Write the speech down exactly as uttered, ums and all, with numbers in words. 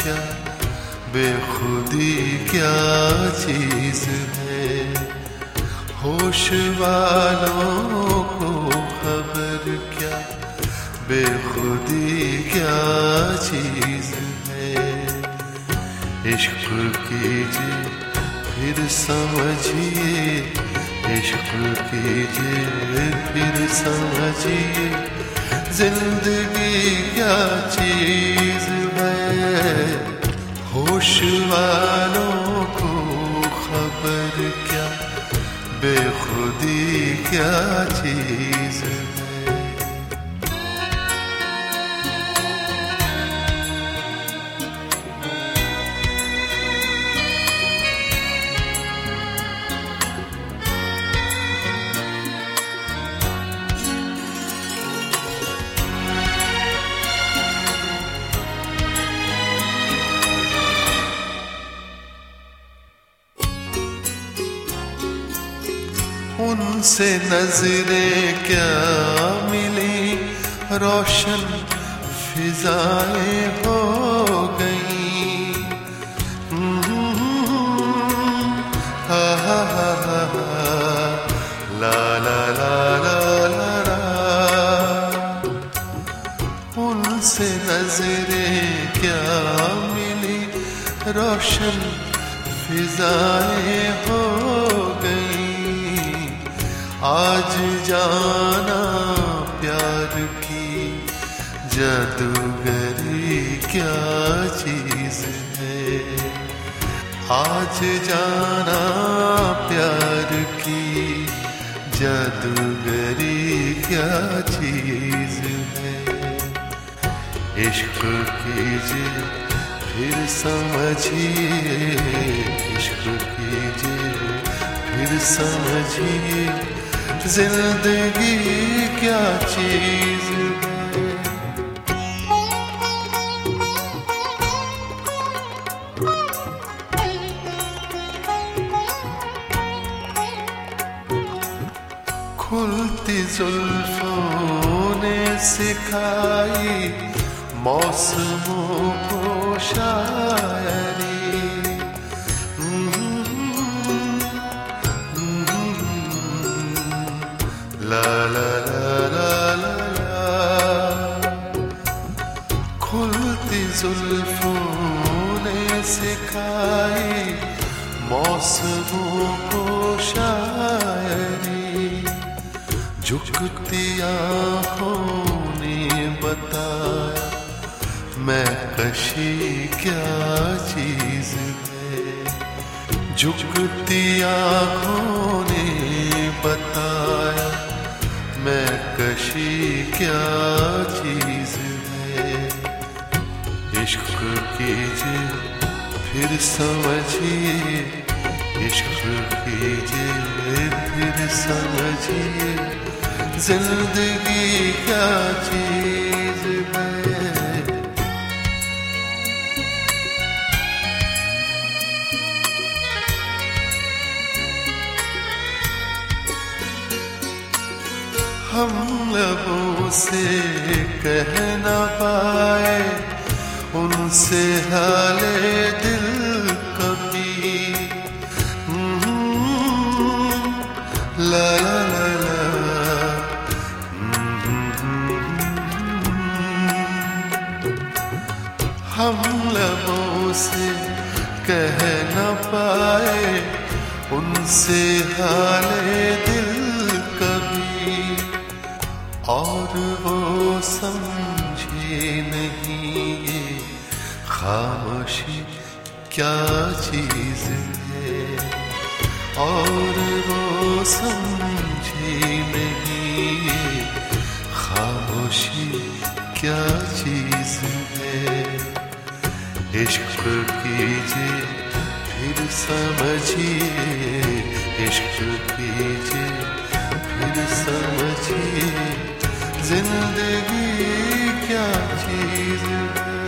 क्या, बेखुदी क्या चीज है। होश वालों को खबर क्या, बेखुदी क्या चीज है। इश्क कीजिए फिर समझिए, इश्क कीजिए फिर समझिए, जिंदगी क्या चीज है। होश वालों को खबर क्या, बेखुदी क्या चीज है। उनसे नजरें क्या मिली, रोशन फिजाएं हो गई। हा हा हा हा ला ला ला ला ला। उनसे नजरें क्या मिली, रोशन फिजाएं हो गई। आज जाना प्यार की जादूगरी क्या चीज है। आज जाना प्यार की जादूगरी क्या चीज है। इश्क कीजिए फिर समझिए, इश्क कीजिए फिर समझिए, जिंदगी क्या चीज है। खुलती जुल्फों ने सिखाई मौसमों को शायरी। ला ला ला ला ला ला। खुलती जुल्फों ने सिखाई मौसमों को शायरी। झुकती आँखों ने बताया मैं कशी क्या चीज है। झुकती आँखों ने बताया मैं कशी क्या चीज है। इश्क कीजिए फिर समझिए, इश्क कीजिए फिर समझिए, जिंदगी क्या चीज है। हम लबों से कह न पाए उनसे हाले दिल कभी। ला ला ला ला। हम लबों से कह न पाए उनसे हाले दिल कभी। और वो समझे नहीं ये खामोशी क्या चीज है। और वो समझे नहीं ये खामोशी क्या चीज है। इश्क कीजिए फिर समझिए, इश्क कीजिए फिर समझिए, जिंदगी क्या चीज है।